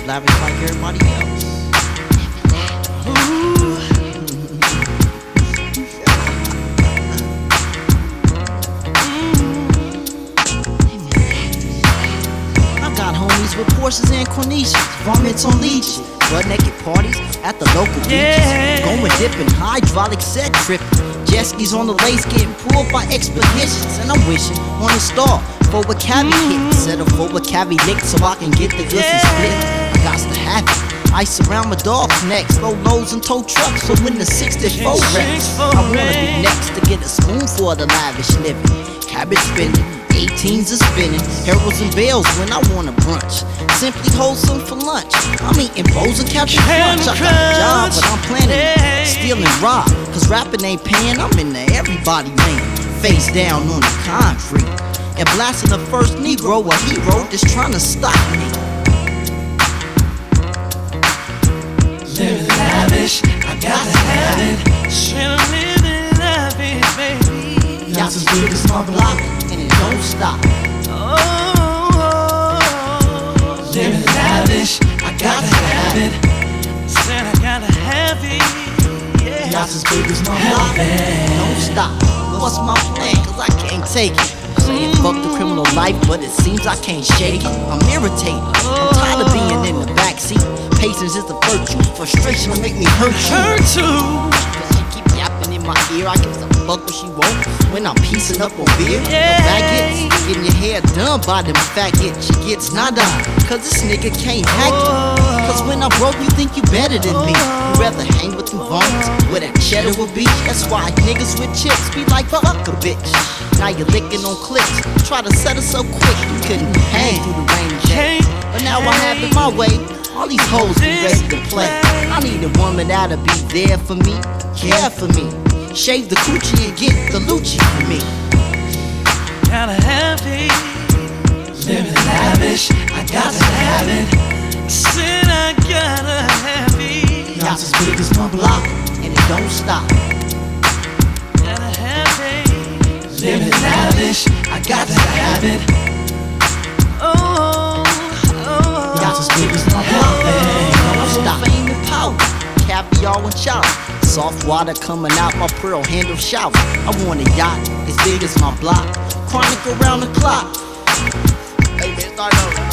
just lavish like everybody else. Ooh. I got homies with Porsches and Cornicians, varmints on leashes, butt naked parties at the local beaches, going dipping, hydraulic set tripping, jet skis on the lakes getting pulled by expeditions, and I'm wishing on a star for a cabbie hit, settle for a cabbie lick so I can get the goods and split. I got to have it. Ice around my dog's necks, low lows and tow trucks. So when the 6-4 wrecks, I wanna be next to get a spoonful of the lavish living. Cabbage spinning, 18s are spinning, heralds and bells when I want a brunch. Simply wholesome for lunch. I'm eating bowls and Captain Crunch. I got a job, but I'm planning steal and rob. Cause rapping ain't paying, I'm in the everybody lane. Face down on the concrete and blasting the first Negro, a hero just trying to stop me. Living lavish, I gotta have it. Straight up living lavish, baby. Yachts as big as my block, and it don't stop. Oh, living lavish, I gotta have it. Said I gotta have it, yeah. Yachts as big as my block, and it don't stop. What's my plan? Cause I can't take it. Saying fuck the criminal life, but it seems I can't shake it. I'm irritated, I'm tired of being in the backseat. Patience is a virtue, frustration will make me hurt you. Her too. Cause she keep yapping in my ear, I give a fuck what she want. When I'm piecing up on beer, Yeah. the baguettes, getting your hair done by them faggots. She gets nada, cause this nigga can't hack it. Cause when I'm broke, you think you better than me. You rather hang with them varmints, where that cheddar will be. That's why niggas with chips be like, fuck a bitch. Now you're licking on clicks, try to set us so quick you couldn't hang through the rainy day. But now I have it my way, all these hoes be ready to play. I need a woman that'll be there for me, care for me, shave the coochie and get the Lucci for me. Gotta have it. Living lavish, I gotta have it. Said I gotta have it. Yachts as big as my block, and it don't stop. Gotta have it. Living lavish, I gotta have it. Oh, oh. Yachts as big as my block, and it don't stop. Fame and power, caviar and chow. Soft water coming out my pearl handle shower. I want a yacht as big as my block, chronic around the clock. Hey, man, start over.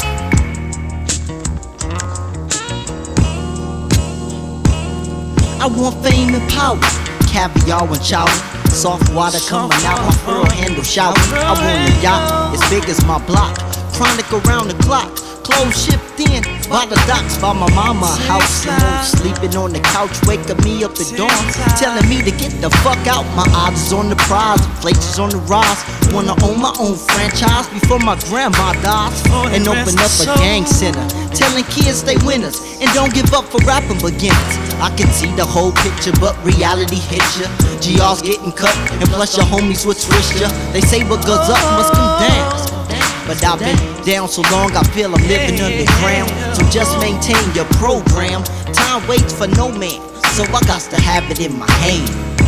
I want fame and power, caviar and chowder. Soft water coming out my pearl handle shower. I want a yacht as big as my block, chronic around the clock. Clothes shipped in by the docks, by my mama house. You know, sleeping on the couch, waking me up at dawn, telling me to get the fuck out. My odds is on the prize, inflation's on the rise. Wanna own my own franchise before my grandma dies, and open up a gang center, telling kids they winners and don't give up for rapping beginners. I can see the whole picture, but reality hits ya. GR's getting cut, and plus your homies would twist ya. They say what goes up must come down, but I've been down so long I feel I'm living underground. So just maintain your program. Time waits for no man, so I got to have it in my hand.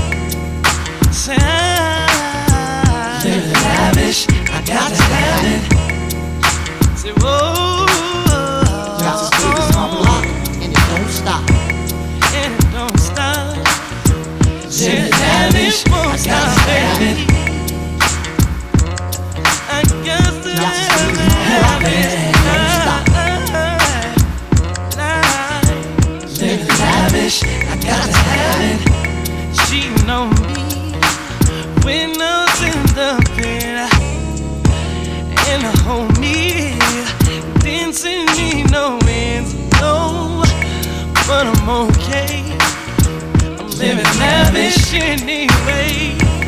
Living lavish, I gotta have it. Say, whoa, Yachts as big as my block, and it don't stop. and it don't stop. Living lavish, I gotta have it. I got to Yachts as big as my block, and it don't stop. Living lavish, I gotta have it. She know me when I was in the bed, and the homie didn't send me no ends, no, but I'm okay. I'm living lavish anyway.